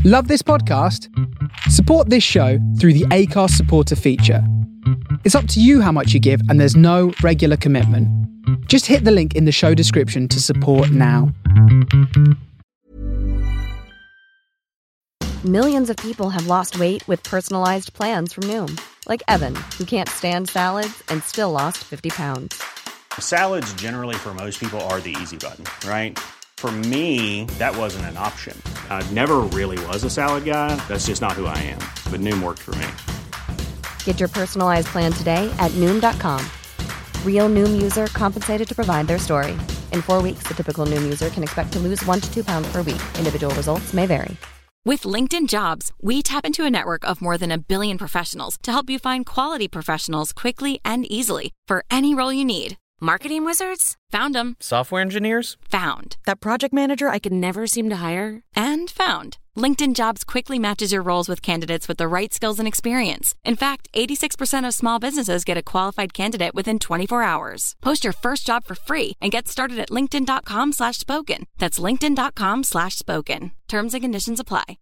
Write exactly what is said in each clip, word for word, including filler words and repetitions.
Love this podcast? Support this show through the Acast supporter feature. It's up to you how much you give, and there's no regular commitment. Just hit the link in the show description to support now. Millions of people have lost weight with personalized plans from Noom. Like Evan, who can't stand salads and still lost fifty pounds. Salads generally for most people are the easy button, right? For me, that wasn't an option. I never really was a salad guy. That's just not who I am. But Noom worked for me. Get your personalized plan today at Noom dot com. Real Noom user compensated to provide their story. In four weeks, the typical Noom user can expect to lose one to two pounds per week. Individual results may vary. With LinkedIn Jobs, we tap into a network of more than a billion professionals to help you find quality professionals quickly and easily for any role you need. Marketing wizards? Found them. Software engineers? Found. That project manager I could never seem to hire? And found. LinkedIn Jobs quickly matches your roles with candidates with the right skills and experience. In fact, eighty-six percent of small businesses get a qualified candidate within twenty-four hours. Post your first job for free and get started at linkedin.com slash spoken. That's linkedin.com slash spoken. Terms and conditions apply.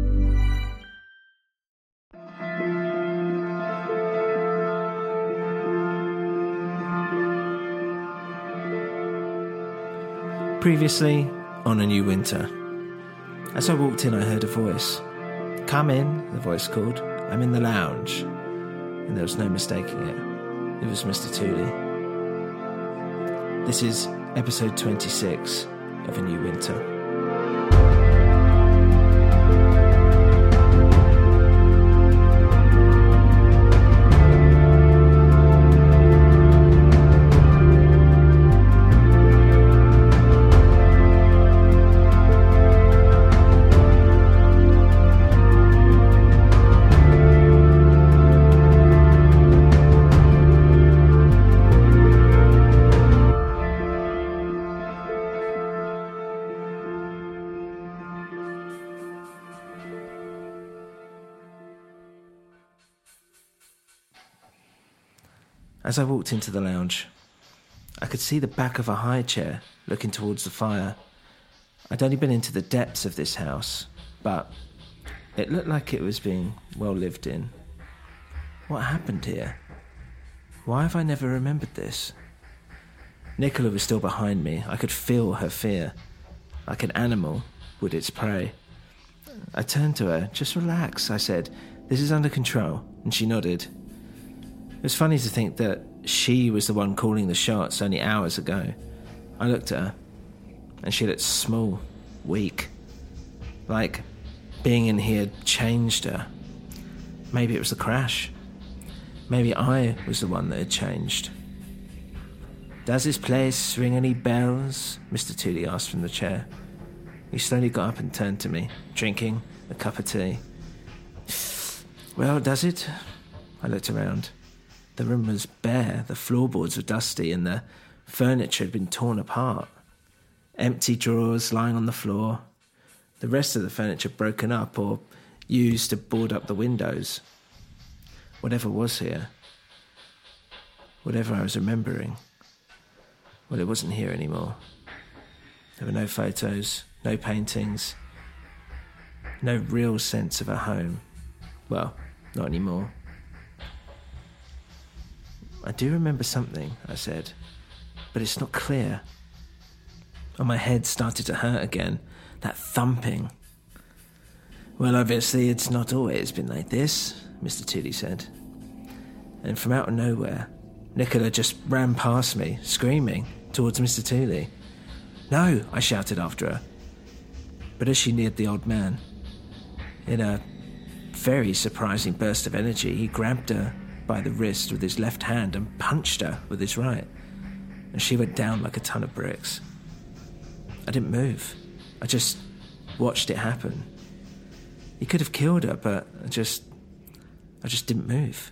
Previously, on A New Winter. As I walked in, I heard a voice. "Come in," the voice called. "I'm in the lounge." And there was no mistaking it. It was Mister Tooley. This is episode twenty-six of A New Winter. As I walked into the lounge, I could see the back of a high chair looking towards the fire. I'd only been into the depths of this house, but it looked like it was being well lived in. What happened here? Why have I never remembered this? Nicola was still behind me. I could feel her fear, like an animal would its prey. I turned to her. "Just relax," I said. "This is under control," and she nodded. It was funny to think that she was the one calling the shots only hours ago. I looked at her, and she looked small, weak. Like being in here changed her. Maybe it was the crash. Maybe I was the one that had changed. "Does this place ring any bells?" Mister Tooley asked from the chair. He slowly got up and turned to me, drinking a cup of tea. "Well, does it?" I looked around. The room was bare, the floorboards were dusty, and the furniture had been torn apart. Empty drawers lying on the floor. The rest of the furniture broken up or used to board up the windows. Whatever was here, whatever I was remembering, well, it wasn't here anymore. There were no photos, no paintings, no real sense of a home. Well, not anymore. "I do remember something," I said, "but it's not clear." And my head started to hurt again, that thumping. "Well, obviously it's not always been like this," Mister Tooley said. And from out of nowhere, Nicola just ran past me, screaming, towards Mister Tooley. "No," I shouted after her. But as she neared the old man, in a very surprising burst of energy, he grabbed her by the wrist with his left hand and punched her with his right, and she went down like a ton of bricks. I didn't move. I just watched it happen. He could have killed her, but I just I just didn't move.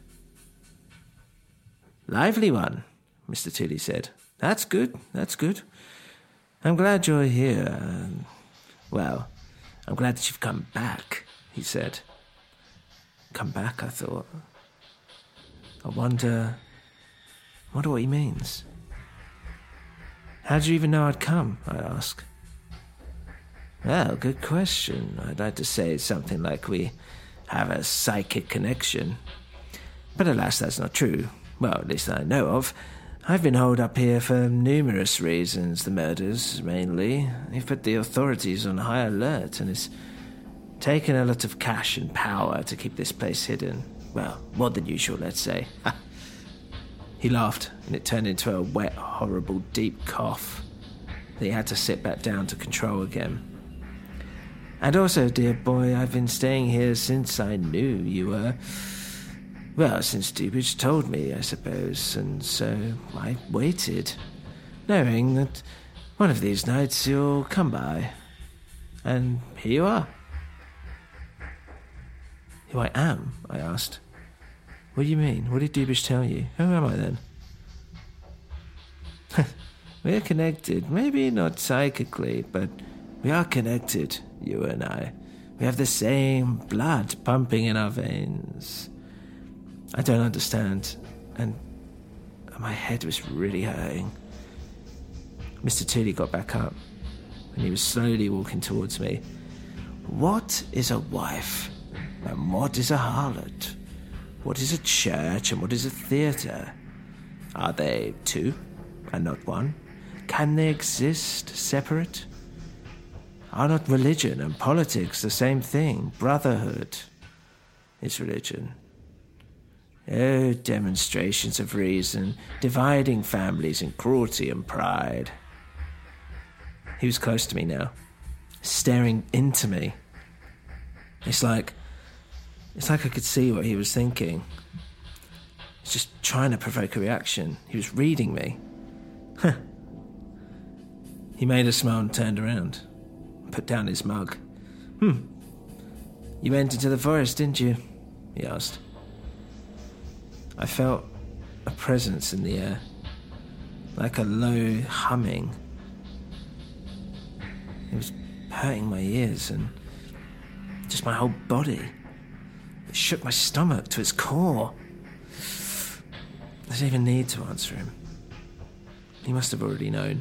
"Lively one," Mister Tooley said. "That's good, that's good. I'm glad you're here. Um, well, I'm glad that you've come back," he said. Come back, I thought. I wonder... wonder what he means. "How did you even know I'd come?" I asked. Well, good question. I'd like to say something like we have a psychic connection. But alas, that's not true. Well, at least I know of. I've been holed up here for numerous reasons. The murders, mainly. You've put the authorities on high alert, and it's taken a lot of cash and power to keep this place hidden. Well, more than usual, let's say. He laughed, and it turned into a wet, horrible, deep cough that he had to sit back down to control again. And also, dear boy, I've been staying here since I knew you were... Well, since Dubich told me, I suppose, and so I waited, knowing that one of these nights you'll come by. And here you are. Who I am? I asked. What do you mean? What did Dubich tell you? Who am I then? We're connected, maybe not psychically, but we are connected, you and I. We have the same blood pumping in our veins. I don't understand, and my head was really hurting. Mister Tooley got back up, and he was slowly walking towards me. What is a wife, and what is a harlot? What is a church, and what is a theatre? Are they two, and not one? Can they exist separate? Are not religion and politics the same thing? Brotherhood is religion. Oh, demonstrations of reason, dividing families in cruelty and pride. He was close to me now, staring into me. It's like, it's like I could see what he was thinking. He's just trying to provoke a reaction. He was reading me. He made a smile and turned around, put down his mug. Hmm. You went into the forest, didn't you? He asked. I felt a presence in the air, like a low humming. It was hurting my ears and just my whole body. It shook my stomach to its core. I didn't even need to answer him. He must have already known.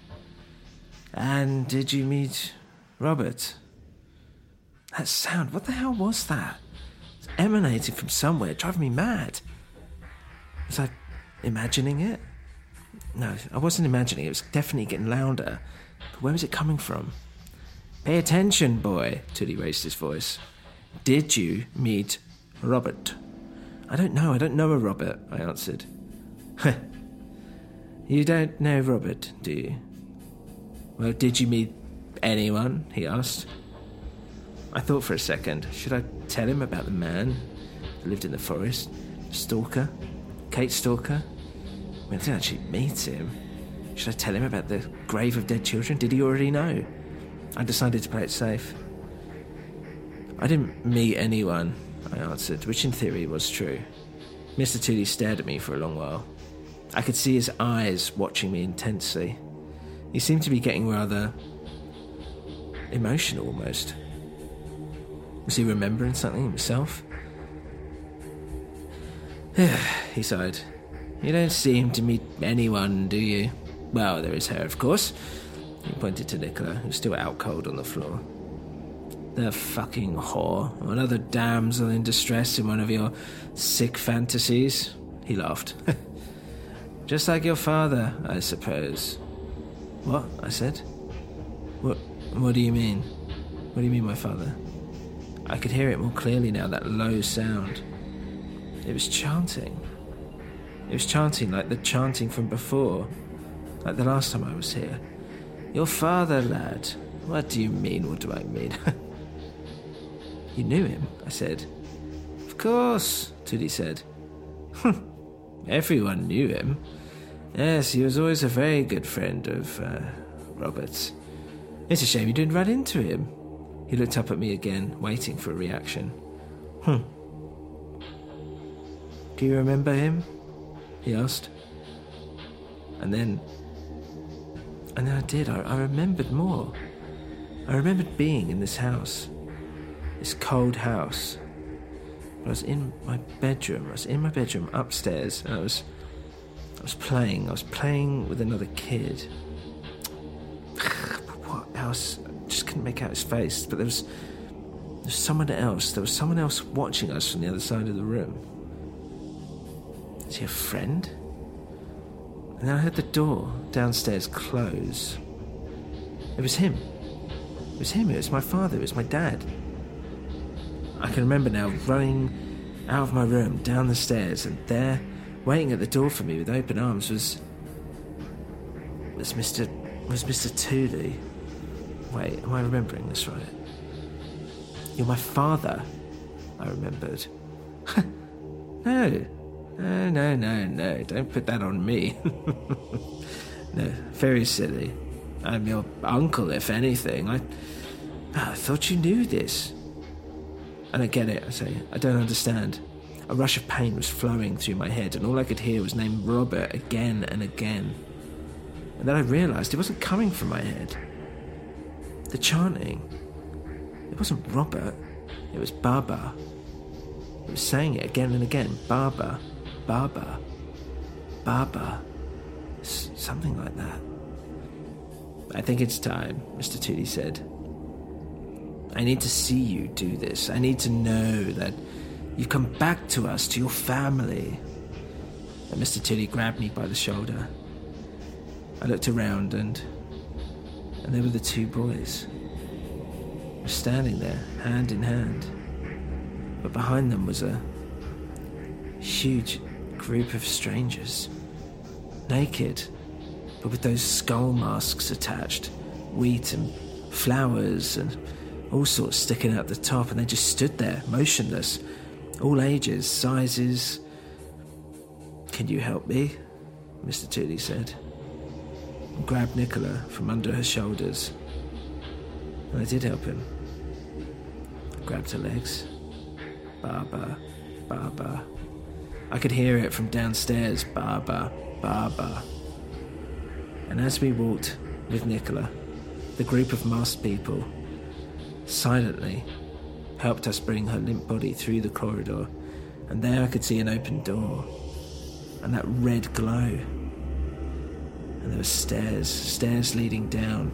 And did you meet Robert? That sound, what the hell was that? It's emanating from somewhere, driving me mad. Was I imagining it? No, I wasn't imagining it. It was definitely getting louder. But where was it coming from? Pay attention, boy, Tooley raised his voice. Did you meet Robert? I don't know. I don't know a Robert, I answered. You don't know Robert, do you? Well, did you meet anyone? He asked. I thought for a second. Should I tell him about the man who lived in the forest? Stalker? Kate Stalker? I mean, I didn't actually meet him. Should I tell him about the grave of dead children? Did he already know? I decided to play it safe. I didn't meet anyone, I answered, which in theory was true. Mister Tooley stared at me for a long while. I could see his eyes watching me intensely. He seemed to be getting rather emotional almost. Was he remembering something himself? He sighed. You don't seem to meet anyone, do you? Well, there is her, of course. He pointed to Nicola, who was still out cold on the floor. The fucking whore. Another damsel in distress in one of your sick fantasies. He laughed. Just like your father, I suppose. What? I said. What, what do you mean? What do you mean, my father? I could hear it more clearly now, that low sound. It was chanting. It was chanting like the chanting from before. Like the last time I was here. Your father, lad. What do you mean, what do I mean? You knew him, I said. Of course, Tooley said. Everyone knew him. Yes, he was always a very good friend of uh, Robert's. It's a shame you didn't run into him. He looked up at me again, waiting for a reaction. Hmm. Do you remember him? He asked. And then... And then I did. I, I remembered more. I remembered being in this house. This cold house. But I was in my bedroom. I was in my bedroom upstairs. And I was... I was playing. I was playing with another kid. But what else? I just could couldn't make out his face, but there was, there was someone else. There was someone else watching us from the other side of the room. Is he a friend? And then I heard the door downstairs close. It was him. It was him. It was my father. It was my dad. I can remember now running out of my room, down the stairs, and there, waiting at the door for me with open arms, was was Mister was Mister Tooley. Wait, am I remembering this right? You're my father, I remembered. No. No, no, no, no. Don't put that on me. No, very silly. I'm your uncle, if anything. I, I thought you knew this. And I get it, I say. I don't understand. A rush of pain was flowing through my head, and all I could hear was the name Robert again and again. And then I realised it wasn't coming from my head. The chanting, it wasn't Robert, it was Baba. It was saying it again and again. Baba, Baba, Baba. S- something like that. I think it's time, Mister Tooley said. I need to see you do this. I need to know that you've come back to us, to your family. And Mister Tooley grabbed me by the shoulder. I looked around and and there were the two boys. They were standing there, hand in hand. But behind them was a huge group of strangers. Naked, but with those skull masks attached. Wheat and flowers and all sorts sticking out the top, and they just stood there, motionless. All ages, sizes. Can you help me? Mister Tooley said. And grabbed Nicola from under her shoulders. And I did help him. I grabbed her legs. Baba, Baba. I could hear it from downstairs. Baba, Baba. And as we walked with Nicola, the group of masked people silently helped us bring her limp body through the corridor, and there I could see an open door and that red glow, and there were stairs, stairs leading down.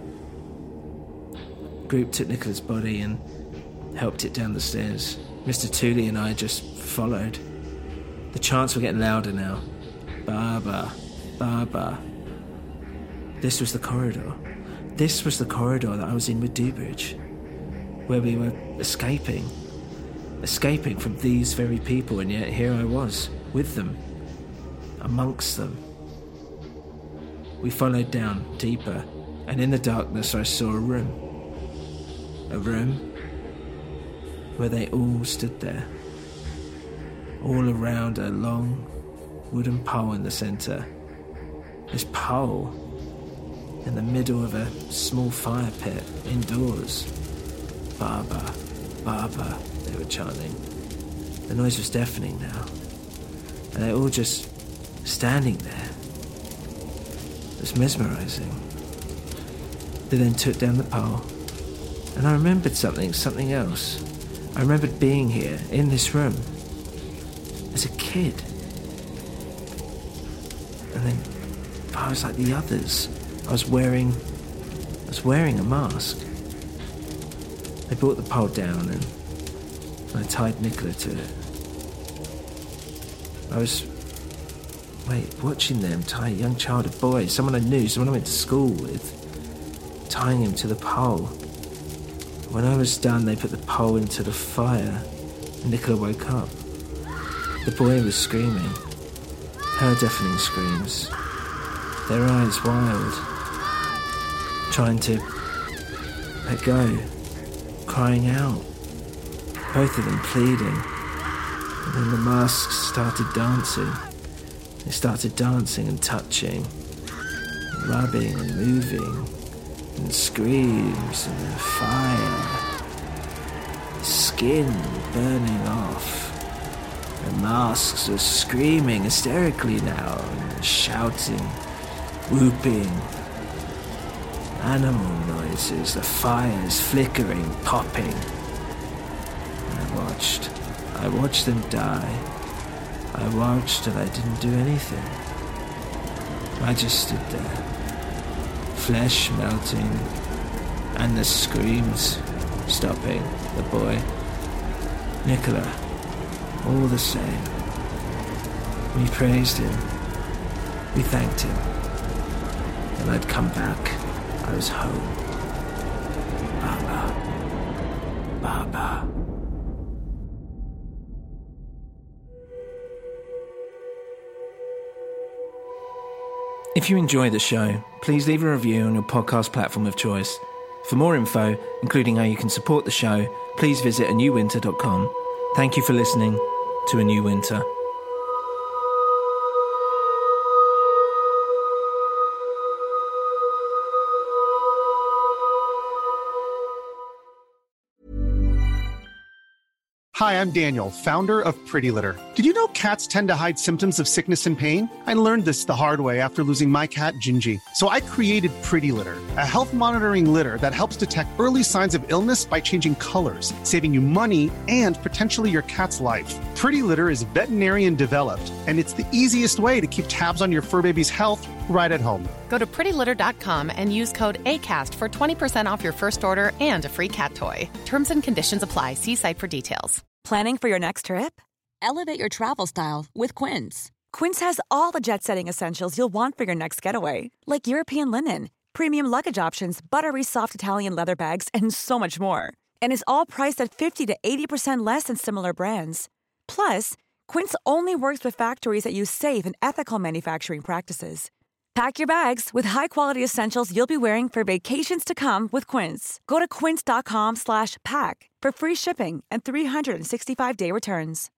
The group took Nicola's body and helped it down the stairs. Mister Tooley and I just followed. The chants were getting louder now. Baba, Baba. This was the corridor. This was the corridor that I was in with Dewbridge, where we were escaping. Escaping from these very people, and yet here I was, with them, amongst them. We followed down, deeper, and in the darkness I saw a room. A room where they all stood there, all around a long wooden pole in the centre. This pole in the middle of a small fire pit, indoors. Baba, Baba, they were chanting. The noise was deafening now, and they were all just standing there. It was mesmerising. They then took down the pole, and I remembered something, something else. I remembered being here, in this room, as a kid. And then I was like the others. I was wearing, I was wearing a mask. They brought the pole down and I tied Nicola to it. I was, wait, watching them tie a young child, a boy, someone I knew, someone I went to school with, tying him to the pole. When I was done, they put the pole into the fire and Nicola woke up. The boy was screaming, her deafening screams, their eyes wild, trying to let go, crying out, both of them pleading. And then the masks started dancing. They started dancing and touching, and rubbing and moving, and screams and then fire, skin burning off. The masks were screaming hysterically now, and shouting, whooping. Animal noises, the fires flickering, popping. And I watched. I watched them die. I watched and I didn't do anything. I just stood there. Flesh melting, And the screams, stopping the boy. Nicola, all the same. We praised him. We thanked him. And I'd come back. I was home. Baba. Baba. If you enjoy the show, please leave a review on your podcast platform of choice. For more info, including how you can support the show, please visit a new winter dot com. Thank you for listening to A New Winter. Hi, I'm Daniel, founder of Pretty Litter. Did you know cats tend to hide symptoms of sickness and pain? I learned this the hard way after losing my cat, Gingy. So I created Pretty Litter, a health monitoring litter that helps detect early signs of illness by changing colors, saving you money and potentially your cat's life. Pretty Litter is veterinarian developed, and it's the easiest way to keep tabs on your fur baby's health right at home. Go to pretty litter dot com and use code ACAST for twenty percent off your first order and a free cat toy. Terms and conditions apply. See site for details. Planning for your next trip? Elevate your travel style with Quince. Quince has all the jet-setting essentials you'll want for your next getaway, like European linen, premium luggage options, buttery soft Italian leather bags, and so much more. And is all priced at fifty to eighty percent less than similar brands. Plus, Quince only works with factories that use safe and ethical manufacturing practices. Pack your bags with high-quality essentials you'll be wearing for vacations to come with Quince. Go to quince dot com slash pack for free shipping and three hundred sixty-five day returns.